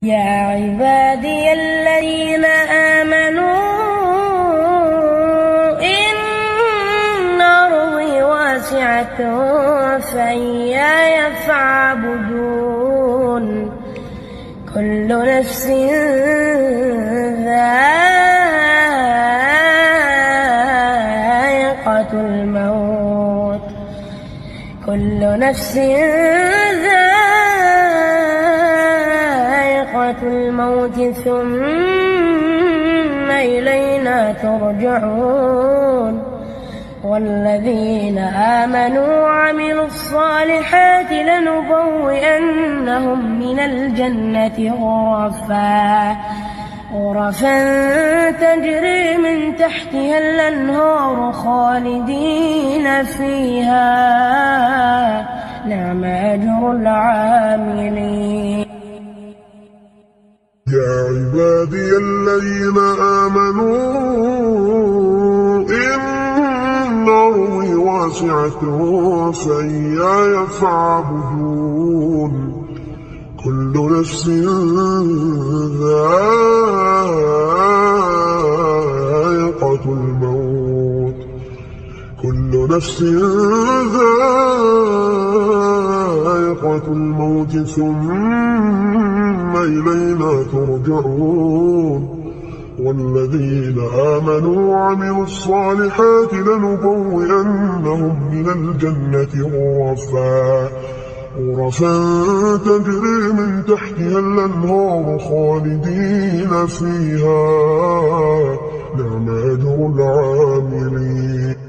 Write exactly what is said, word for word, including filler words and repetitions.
يا عبادي الذين آمنوا إن أرضي واسعة فإياي فاعبدون كل نفس ذائقة الموت كل نفس ذائقة الموت ثم إلينا ترجعون والذين آمنوا وعملوا الصالحات لنبوئنهم من الجنة غرفا غرفا تجري من تحتها الأنهار خالدين فيها نعم أجر العاملين. يا عبادي الذين آمنوا إن أرضي واسعة فإياي فاعبدون كل نفس ذائقة الموت كل نفس ذائقة الموت ثم إلينا ترجعون والذين آمنوا وعملوا الصالحات لنبوئنهم من الجنة غرفا غرفا تجري من تحتها الأنهار خالدين فيها نعم أجر العاملين.